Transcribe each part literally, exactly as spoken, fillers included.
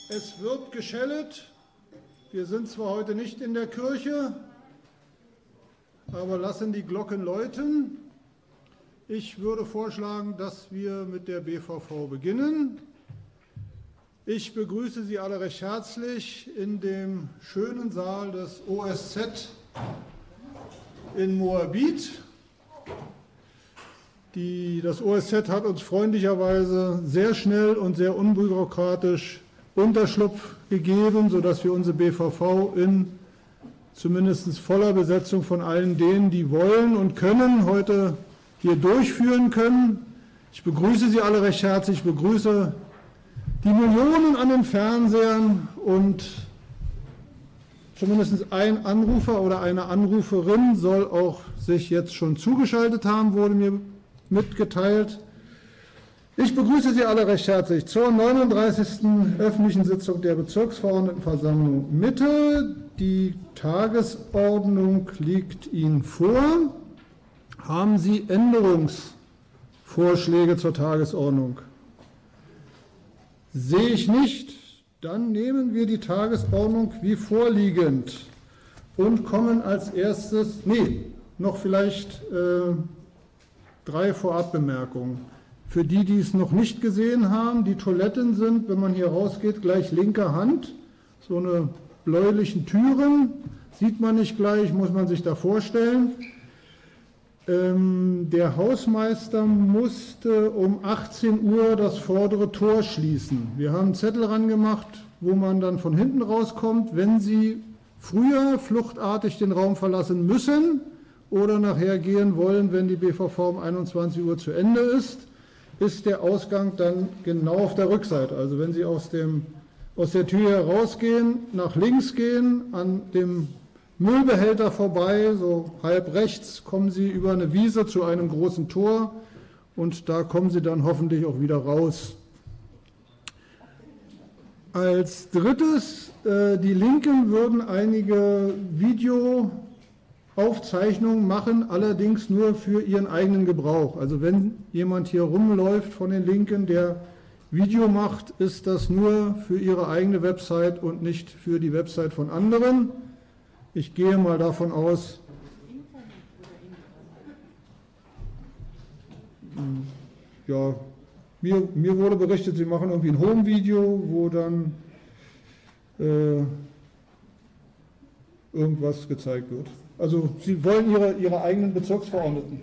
Es wird geschellet. Wir sind zwar heute nicht in der Kirche, aber lassen die Glocken läuten. Ich würde vorschlagen, dass wir mit der B V V beginnen. Ich begrüße Sie alle recht herzlich in dem schönen Saal des O S Z in Moabit. Die, das O S Z hat uns freundlicherweise sehr schnell und sehr unbürokratisch Unterschlupf gegeben, sodass wir unsere B V V in zumindest voller Besetzung von allen denen, die wollen und können, heute hier durchführen können. Ich begrüße Sie alle recht herzlich, ich begrüße die Millionen an den Fernsehern und zumindest ein Anrufer oder eine Anruferin soll auch sich jetzt schon zugeschaltet haben, wurde mir mitgeteilt. Ich begrüße Sie alle recht herzlich zur neununddreißigsten öffentlichen Sitzung der Bezirksverordnetenversammlung Mitte. Die Tagesordnung liegt Ihnen vor. Haben Sie Änderungsvorschläge zur Tagesordnung? Sehe ich nicht. Dann nehmen wir die Tagesordnung wie vorliegend und kommen als erstes, nee, noch vielleicht äh, drei Vorabbemerkungen. Für die, die es noch nicht gesehen haben, die Toiletten sind, wenn man hier rausgeht, gleich linker Hand, so eine bläulichen Türen, sieht man nicht gleich, muss man sich da vorstellen. Ähm, der Hausmeister musste um achtzehn Uhr das vordere Tor schließen. Wir haben einen Zettel ran gemacht, wo man dann von hinten rauskommt, wenn Sie früher fluchtartig den Raum verlassen müssen oder nachher gehen wollen, wenn die B V V um einundzwanzig Uhr zu Ende ist, ist der Ausgang dann genau auf der Rückseite. Also wenn Sie aus, dem, aus der Tür herausgehen, nach links gehen, an dem Müllbehälter vorbei, so halb rechts, kommen Sie über eine Wiese zu einem großen Tor und da kommen Sie dann hoffentlich auch wieder raus. Als drittes, äh, die Linken würden einige Videoaufzeichnungen machen, allerdings nur für ihren eigenen Gebrauch. Also wenn jemand hier rumläuft von den Linken, der Video macht, ist das nur für ihre eigene Website und nicht für die Website von anderen. Ich gehe mal davon aus, ja, mir, mir wurde berichtet, Sie machen irgendwie ein Home-Video, wo dann äh, irgendwas gezeigt wird. Also Sie wollen Ihre, Ihre eigenen Bezirksverordneten.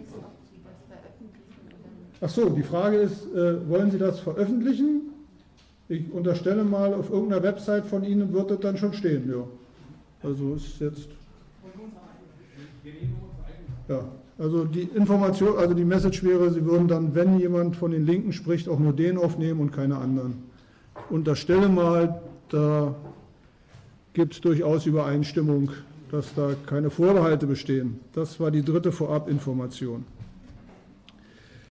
Ach so, die Frage ist, äh, wollen Sie das veröffentlichen? Ich unterstelle mal, auf irgendeiner Website von Ihnen wird das dann schon stehen, ja. Also ist jetzt, ja, also die Information, also die Message wäre, Sie würden dann, wenn jemand von den Linken spricht, auch nur den aufnehmen und keine anderen. Unterstelle mal, da gibt es durchaus Übereinstimmung, dass da keine Vorbehalte bestehen. Das war die dritte Vorabinformation.